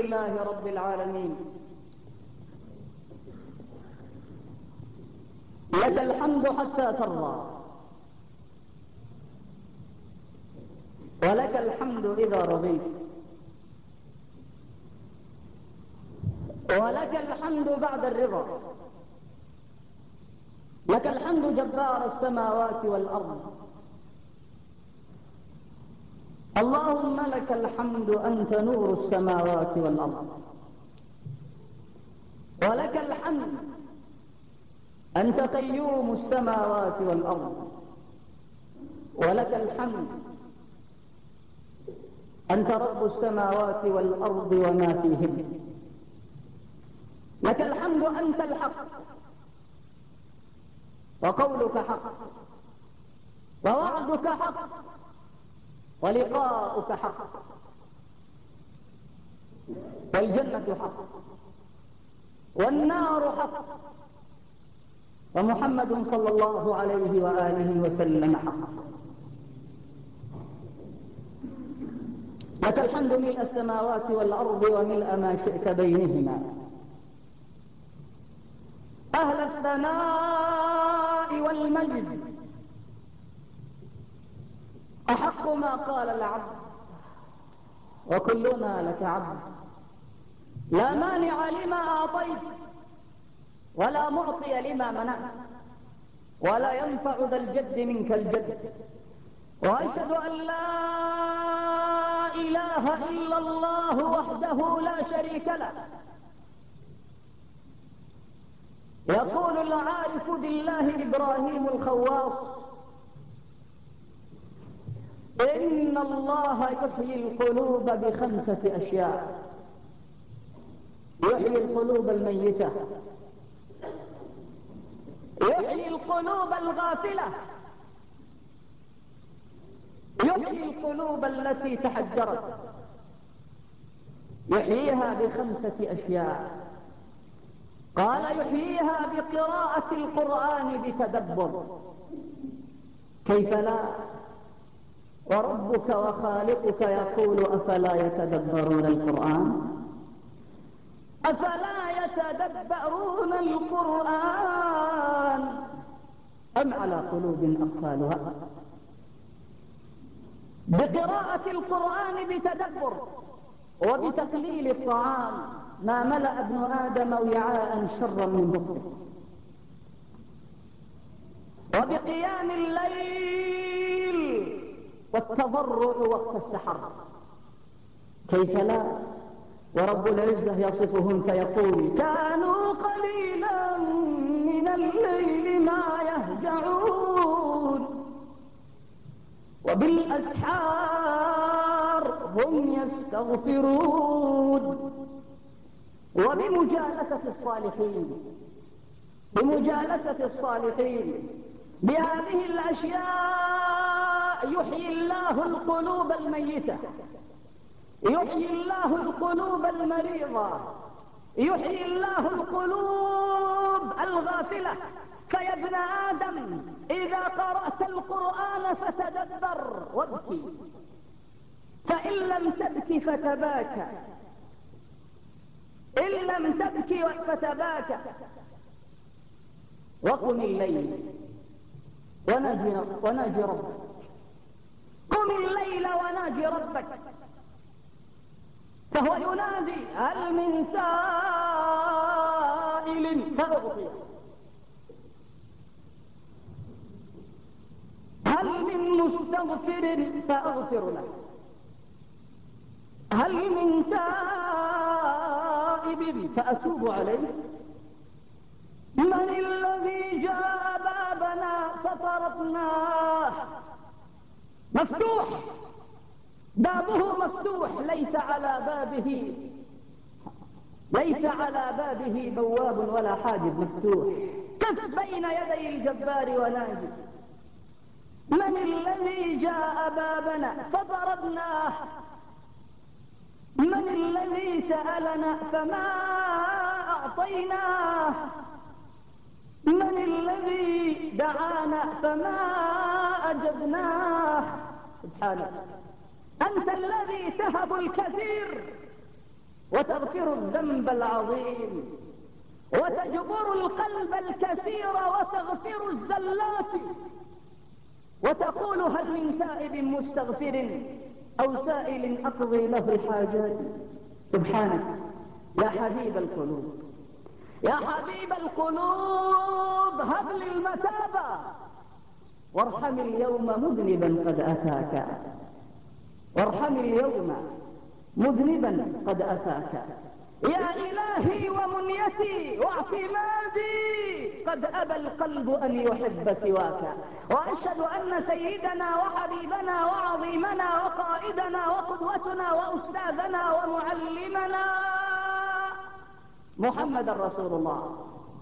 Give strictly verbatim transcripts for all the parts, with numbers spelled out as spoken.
لله رب العالمين. لك الحمد حتى ترضى، ولك الحمد إذا رضيت، ولك الحمد بعد الرضا. لك الحمد جبار السماوات والأرض. اللهم لك الحمد أنت نور السماوات والأرض، ولك الحمد أنت قيوم السماوات والأرض، ولك الحمد أنت رب السماوات والأرض وما فيهن. لك الحمد أنت الحق، وقولك حق، ووعدك حق، ولقاؤك حق، والجنة حق، والنار حق، ومحمد صلى الله عليه وآله وسلم حق. لك الحمد ملء السماوات والأرض وملء ما شئت بينهما، أهل الثناء والمجد. أحق ما قال العبد، وكلنا لك عبد. لا مانع لما أعطيت، ولا معطي لما منعت، ولا ينفع ذا الجد منك الجد. وأشهد أن لا إله إلا الله وحده لا شريك له. يقول العارف بالله إبراهيم الخواص: إن الله يحيي القلوب بخمسة أشياء. يحيي القلوب الميتة، يحيي القلوب الغافلة، يحيي القلوب التي تحجرت. يحييها بخمسة أشياء. قال: يحييها بقراءة القرآن بتدبر. كيف لا؟ وربك وخالقك يقول: أفلا يتدبرون القرآن؟ أفلا يتدبرون القرآن أم على قلوب أقفالها؟ بقراءة القرآن بتدبر، وبتقليل الطعام. ما ملأ ابن آدم وعاء شرا من بطنه. وبقيام الليل والتضرع وقت السحر. كيف لا؟ ورب العزة يصفهم فيقول: كانوا قليلا من الليل ما يهجعون وبالأسحار هم يستغفرون. وبمجالسة الصالحين، بمجالسة الصالحين بهذه الأشياء يحيي الله القلوب الميتة، يحيي الله القلوب المريضة، يحيي الله القلوب الغافلة. فيا ابن آدم، إذا قرأت القرآن فتدبر وابكي، فإن لم تبكي فتباكى، إن لم تبكي فتباكى. وقم الليل وناجي وناجي ربك، قم الليل وناجي ربك. فهو ينادي: هل من سائل فأعطيه، هل من مستغفر فأغفر له، هل من تائب فأتوب عليه. من الذي جاء بابنا فطرقناه؟ مفتوح، بابه مفتوح، ليس على بابه ليس على بابه بواب ولا حاجب، مفتوح. قف بين يدي الجبار وناجي: من الذي جاء بابنا فضربناه؟ من الذي سألنا فما أعطيناه؟ من الذي دعانا فما أجبناه؟ سبحانك، أنت الذي تهب الكثير وتغفر الذنب العظيم وتجبر القلب الكثير وتغفر الزلات، وتقول هل من تائب مستغفر أو سائل أقضي له الحاجات. سبحانك يا حبيب القلوب، يا حبيب القلوب، هب لي المتابة وارحم اليوم مذنبا قد أتاك، وارحم اليوم مذنبا قد أتاك. يا إلهي ومنيتي واعتمادي، قد أبى القلب أن يحب سواك. وأشهد أن سيدنا وحبيبنا وعظيمنا وقائدنا وقدوتنا وأستاذنا ومعلمنا محمد رسول الله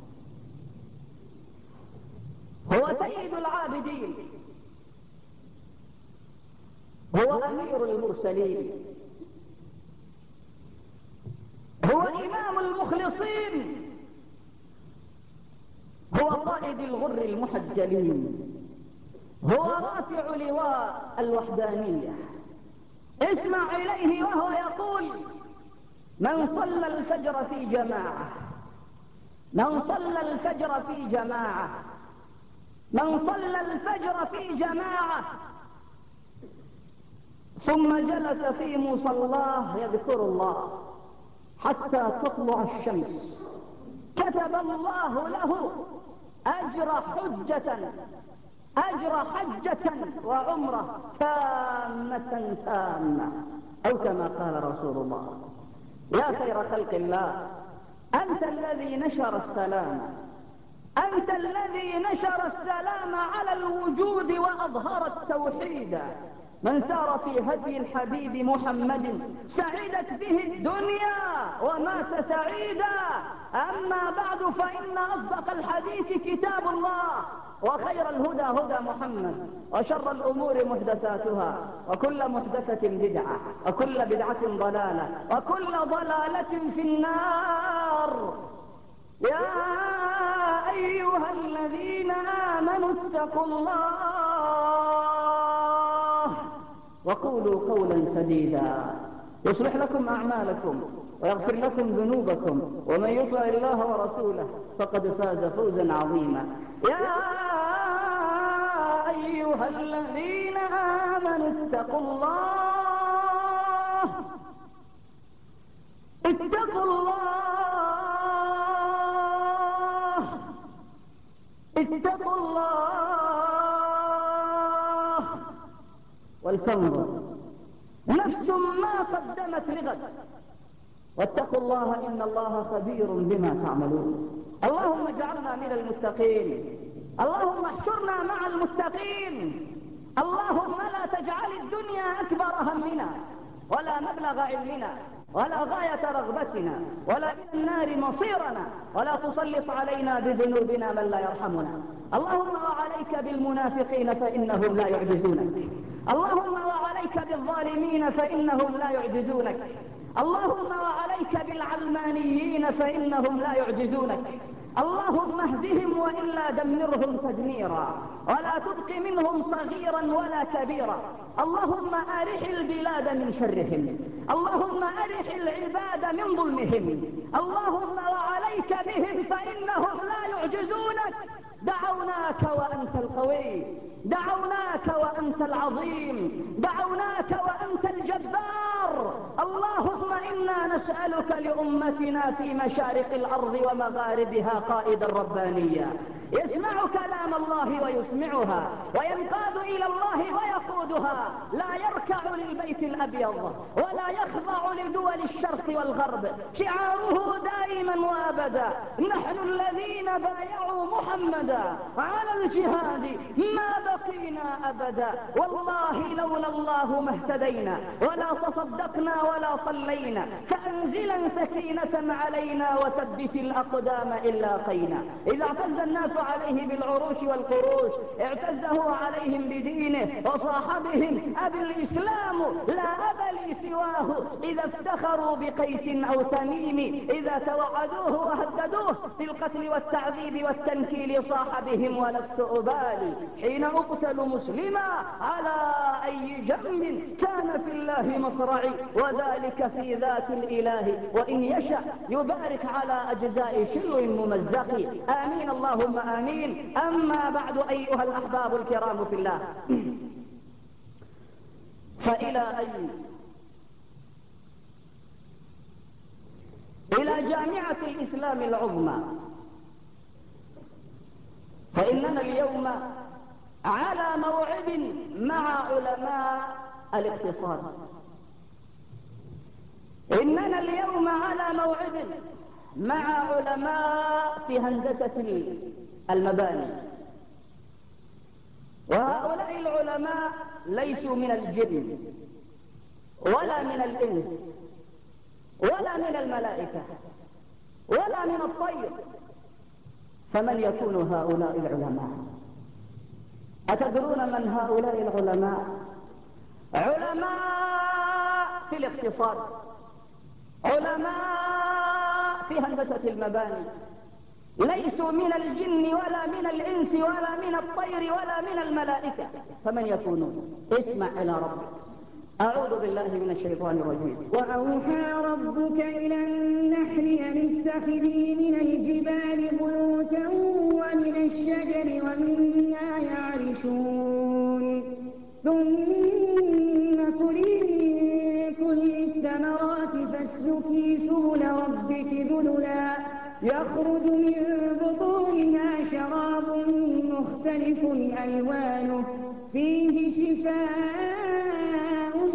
هو سيد العابدين، هو أمير المرسلين، هو إمام المخلصين، هو قائد الغر المحجلين، هو رافع لواء الوحدانية. اسمع إليه وهو يقول: من صلى الفجر في جماعة، من صلى الفجر في جماعة، من صلى الفجر في جماعة ثم جلس في مصلاه يذكر الله حتى تطلع الشمس، كتب الله له أجر حجة، أجر حجة وعمرة تامة تامة، أو كما قال رسول الله. يا خير خلق الله، أنت الذي نشر السلام، أنت الذي نشر السلام على الوجود وأظهر التوحيد. من سار في هدي الحبيب محمد سعدت به الدنيا ومات سعيدا. أما بعد، فإن أصدق الحديث كتاب الله، وخير الهدى هدى محمد، وشر الأمور محدثاتها، وكل محدثة بدعة، وكل بدعة ضلالة، وكل ضلالة في النار. يا أيها الذين آمنوا اتقوا الله وقولوا قولا سديدا يصلح لكم أعمالكم ويغفر لكم ذنوبكم، ومن يطع الله ورسوله فقد فاز فوزا عظيما. يا أيها الذين آمنوا اتقوا الله، اتقوا الله، اتقوا الله، ولتنظر نفس ما قدمت لغد، واتقوا الله إن الله خبير بما تعملون. اللهم اجعلنا من المتقين، اللهم احشرنا مع المتقين. اللهم لا تجعل الدنيا أكبر همنا ولا مبلغ علمنا ولا غاية رغبتنا ولا إلى النار مصيرنا، ولا تسلط علينا بذنوبنا من لا يرحمنا. اللهم وعليك بالمنافقين فإنهم لا يعجزونك، اللهم وعليك بالظالمين فإنهم لا يعجزونك، اللهم وعليك بالعلمانيين فإنهم لا يعجزونك. اللهم اهدهم وإلا دمرهم تدميرا، ولا تبق منهم صغيرا ولا كبيرا. اللهم أرح البلاد من شرهم، اللهم أرح العباد من ظلمهم. اللهم وعليك بهم فإنهم لا يعجزونك. دعوناك وأنت القوي، دعوناك وأنت العظيم، دعوناك وأنت الجبار. اللهم إنا نسألك لأمتنا في مشارق الأرض ومغاربها قائدا ربانيا يسمع كلام الله ويسمعها، وينقاد إلى الله ويقودها، لا يركع للبيت الأبيض ولا يخضع لدول الشرق والغرب. شعاره دائما وأبدا: نحن الذين بايعوا محمدا على الجهاد ما بقينا أبدا، والله لولا الله ما اهتدينا ولا تصدقنا ولا صلينا، فأنزلا سكينة علينا وثبت الأقدام إلا قينا. إذا اعتز الناس الناس عليه بالعروش والقروش، اعتز هو عليهم بدينه وصاحبهم. أبي الإسلام لا أب لي سواه، إذا افتخروا بقيس أو تميم، إذا توعدوه وهددوه بالقتل والتعذيب والتنكيل صاح بهم ولست أبالي. حين أقتل مسلما على أي جنب كان في الله مصرعي، وذلك في ذات الإله وإن يشأ يبارك على أجزاء شلو ممزق. آمين اللهم آمين. أما بعد أيها الأحباب الكرام في الله، فإلى أي إلى جامعة الإسلام العظمى، فإننا اليوم على موعد مع علماء الاقتصاد. إننا اليوم على موعد مع علماء في هندسة المباني، وهؤلاء العلماء ليسوا من الجن ولا من الإنس ولا من الملائكة ولا من الطير. فمن يكون هؤلاء العلماء؟ أتدرون من هؤلاء العلماء؟ علماء في الاقتصاد، علماء في هندسة المباني، ليسوا من الجن ولا من الإنس ولا من الطير ولا من الملائكة. فمن يكونون؟ اسمع إلى ربك. أعوذ بالله من الشيطان الرجيم. وأوحى ربك إلى النحل أن اتخذي من الجبال بيوتا ومن الشجر ومما يعرشون ثم كلي من كل الثمرات فاسلكي سبل ربك ذللا يخرج من بطونها شراب مختلف ألوانه فيه شفاء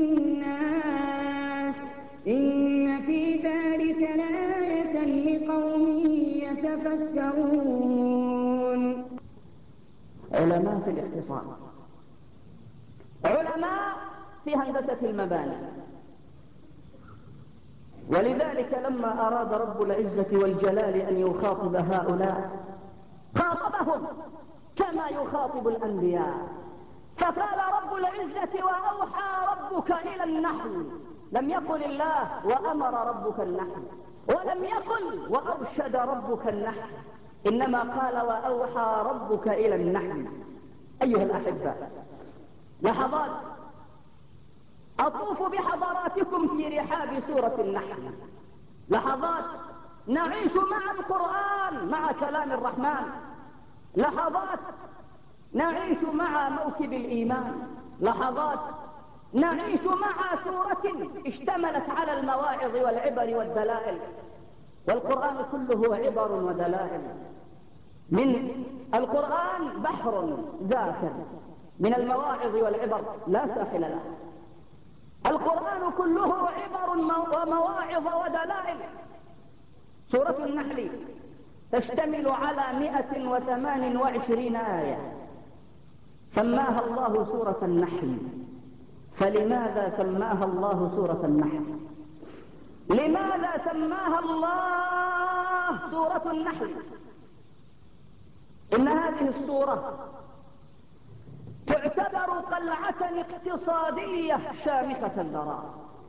للناس إن في ذلك لآية لقوم يتفكرون. علماء في الاقتصاد، علماء في هندسة المباني. ولذلك لما أراد رب العزة والجلال أن يخاطب هؤلاء خاطبهم كما يخاطب الأنبياء، فقال رب العزة وأوحى ربك إلى النحل. لم يقل الله وأمر ربك النحل، ولم يقل وأرشد ربك النحل، إنما قال وأوحى ربك إلى النحل. أيها الأحبة، لحظات أطوف بحضراتكم في رحاب سورة النحل، لحظات نعيش مع القرآن مع كلام الرحمن، لحظات نعيش مع موكب الإيمان، لحظات نعيش مع سورة اشتملت على المواعظ والعبر والدلائل. والقرآن كله عبر ودلائل. من القرآن بحر ذاكر، من المواعظ والعبر لا ساحل له. القرآن كله عبر ومواعظ ودلائل. سورة النحل تشتمل على مئة وثمان وعشرين آية، سماها الله سورة النحل. فلماذا سماها الله سورة النحل؟ لماذا سماها الله سورة النحل؟ إن هذه السورة تعتبر قلعة اقتصادية شامخة الذراع.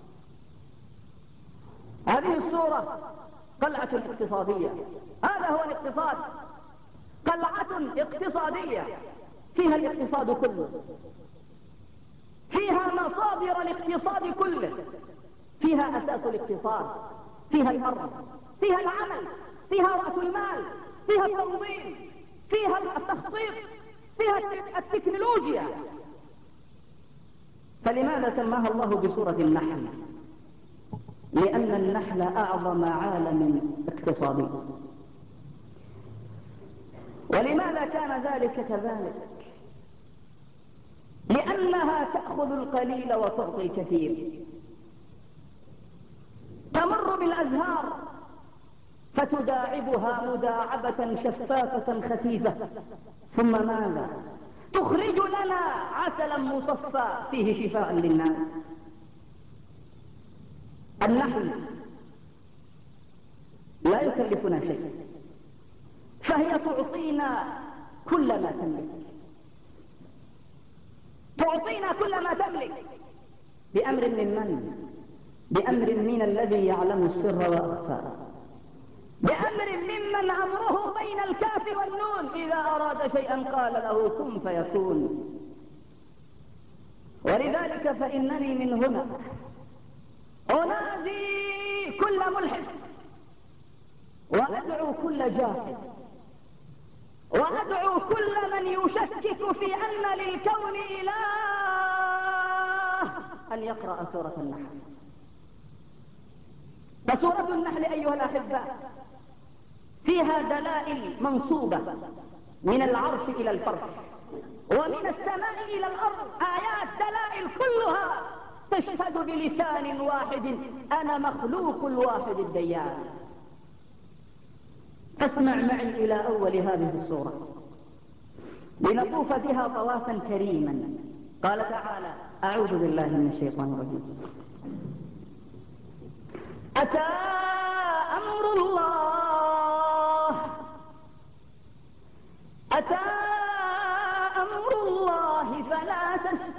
هذه السورة قلعة اقتصادية، هذا هو الاقتصاد، قلعة اقتصادية فيها الاقتصاد كله، فيها مصادر الاقتصاد كله، فيها أساس الاقتصاد، فيها الأرض، فيها العمل، فيها رأس المال، فيها التنظيم، فيها التخطيط، فيها التكنولوجيا. فلماذا سماها الله بسورة النحل؟ لأن النحل أعظم عالم اقتصادي. ولماذا كان ذلك كذلك؟ لأنها تأخذ القليل وتعطي الكثير. تمر بالأزهار فتداعبها مداعبة شفافة خفيفة، ثم ماذا؟ تخرج لنا عسلا مصفى فيه شفاء للناس. النحل لا يكلفنا شيء، فهي تعطينا كل ما تملك، تعطينا كل ما تملك بأمر من من؟ بأمر من الذي يعلم السر وأخفى، بأمر ممن أمره بين الكاف والنون، إذا أراد شيئا قال له كن فيكون. ولذلك فإنني من هنا أنادي كل ملحد وأدعو كل جاهل وأدعو كل من يشكك في أن للكون إله أن يقرأ سورة النحل. فسورة النحل أيها الأحباء فيها دلائل منصوبة من العرش إلى الفرش ومن السماء إلى الأرض، آيات دلائل كلها تشهد بلسان واحد أنا مخلوق الواحد الديان. فاسمع معي إلى أول هذه السورة لنطوف بها طوافا كريما. قال تعالى: أعوذ بالله من الشيطان الرجيم. أتى أمر الله أتى أمر الله فلا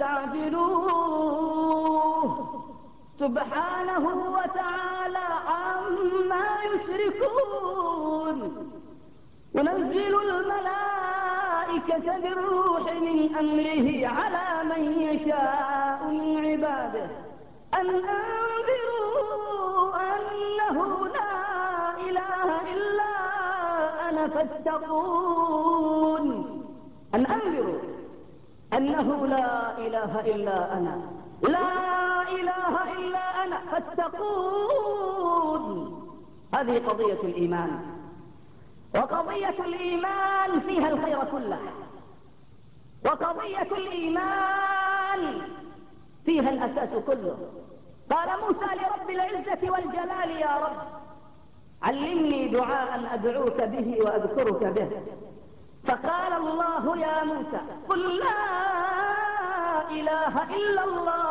تستعجلوه سبحانه وتعالى عما يشركون. ينزل الملائكة بالروح من أمره على من يشاء من عباده أن أنذروا أنه لا إله إلا أنا فاتقون. أن أنذروا أنه لا إله إلا أنا، لا إله إلا أنا فاتقون. هذه قضية الإيمان، وقضية الإيمان فيها الخير كله، وقضية الإيمان فيها الأساس كله. قال موسى لرب العزة والجلال: يا رب علمني دعاء أدعوك به وأذكرك به. فقال الله: يا موسى قل لا إله إلا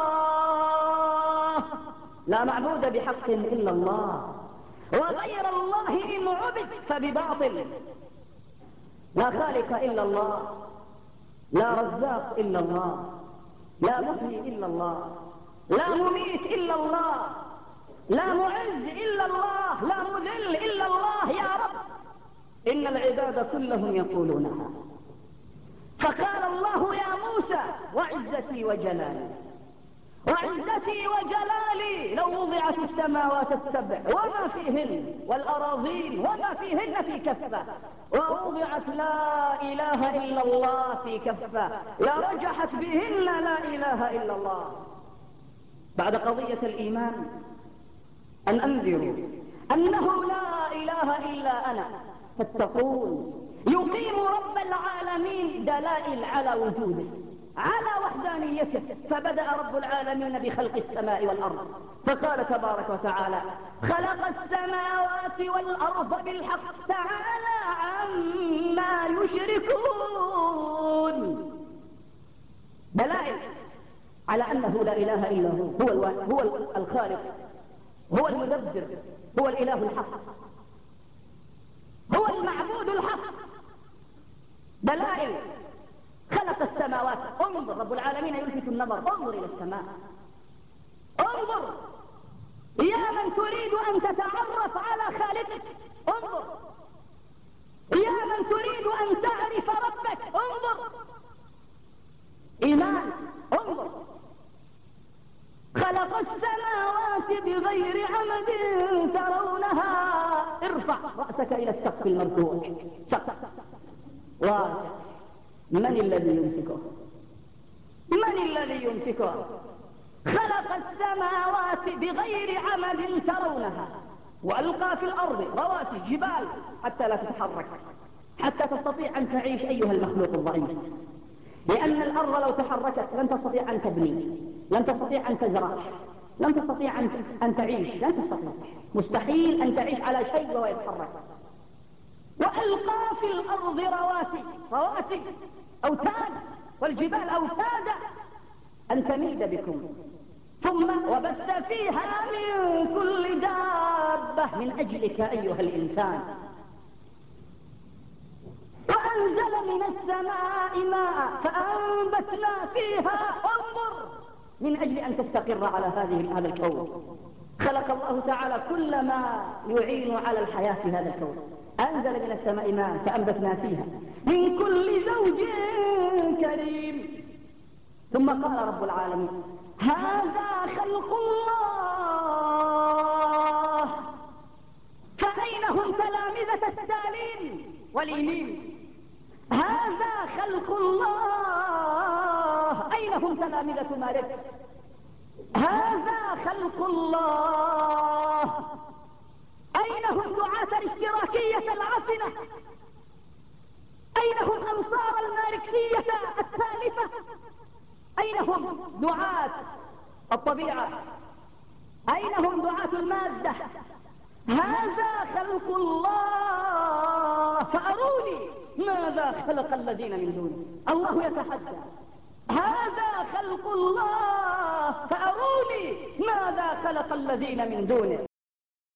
الله، لا معبود بحق إلا الله، وغير الله إن عبد فبباطل، لا خالق إلا الله، لا رزاق إلا الله، لا محيي إلا الله، لا مميت إلا الله، لا معز إلا الله، لا مذل إلا الله. يا رب إن العباد كلهم يقولونها. فقال الله: يا موسى وعزتي وجلالي وعزتي وجلالي لو وضعت السماوات السبع وما فيهن والأراضين وما فيهن في كفة، ووضعت لا إله إلا الله في كفة، لرجحت بهن لا إله إلا الله. بعد قضية الإيمان أن أنذروا أنه لا إله إلا أنا فاتقون. يقيم رب العالمين دلائل على وجوده، على وحدانيته. فبدأ رب العالمين بخلق السماء والأرض، فقال تبارك وتعالى: خلق السماوات والأرض بالحق تعالى عما يشركون. دلائل على أنه لا إله إلا هو، هو, هو الخالق، هو المدبر، هو الإله الحق، هو المعبود الحق. دلائل. خلق السماوات. انظر، رب العالمين يلفت النظر: انظر إلى السماء، انظر يا من تريد أن تتعرف على خالقك، انظر يا من تريد أن تعرف ربك، انظر. إيمان. انظر. خلق السماوات بغير عمد ترونها. ارفع رأسك إلى السقف المرفوع. سقف واسع. من الذي يمسكه؟ من الذي يمسكه؟ خلق السماوات بغير عمد ترونها وألقى في الأرض رواسي جبال حتى لا تتحرك، حتى تستطيع أن تعيش أيها المخلوق الضعيف. لأن الأرض لو تحركت لن تستطيع أن تبني، لن تستطيع أن تزرع، لن تستطيع أن تعيش، لن تستطيع، مستحيل أن تعيش على شيء وهو يتحرك. وألقى في الأرض رواسي، رواسي أوتاد، والجبال أوتادا أن تميد بكم، ثم وبث فيها من كل دابة من أجلك أيها الإنسان. أنزل من السماء ماء فأنبتنا فيها، انظر، من أجل أن تستقر على هذه هذا الكون. خلق الله تعالى كل ما يعين على الحياة في هذا الكون. أنزل من السماء ماء فأنبتنا فيها من كل زوج كريم. ثم قال رب العالمين: هذا خلق الله، فأين هم تلامذة التالين والإيمين؟ هذا خلق الله، أين هم تلامذة مالك؟ هذا خلق الله، أين هم دعاة الاشتراكية العفنة؟ أين هم أنصار الماركسية الثالثة؟ أين هم دعاة الطبيعة؟ أين هم دعاة المادة؟ هذا خلق الله، فأروني ماذا خلق الذين من دونه. الله يتحدى: هذا خلق الله، فأروني ماذا خلق الذين من دونه.